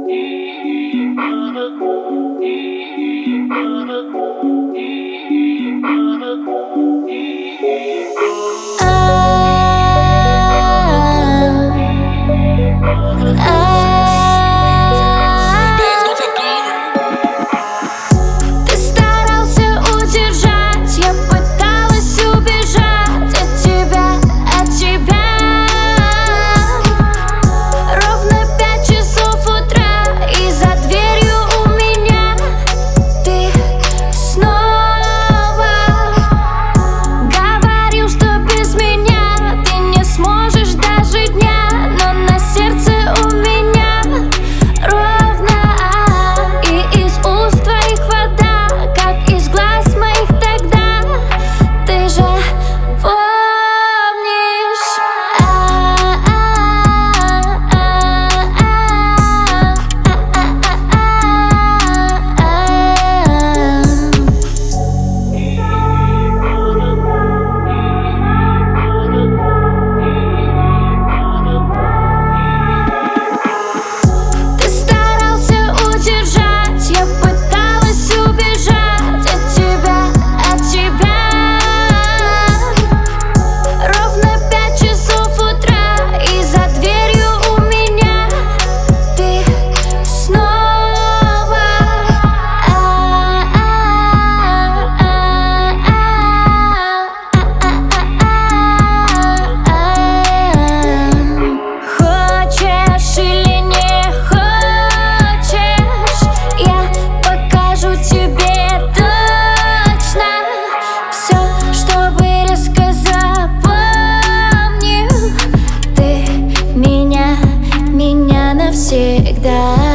Ты старался удержать, я пыталась убежать от тебя. Ровно 5 часов утра, и за дверью у меня ты снова. Говорил, что без меня ты не сможешь даже дня, но на сердце у меня ровно. И из уст твоих вода, как из глаз моих тогда. Ты же помнишь? Ты старался удержать, я пыталась убежать от тебя. Ровно 5 часов утра, и за дверью у меня ты снова. Хочешь или не хочешь, я покажу тебе точно все, чтобы рассказать. Помню, ты меня навсегда.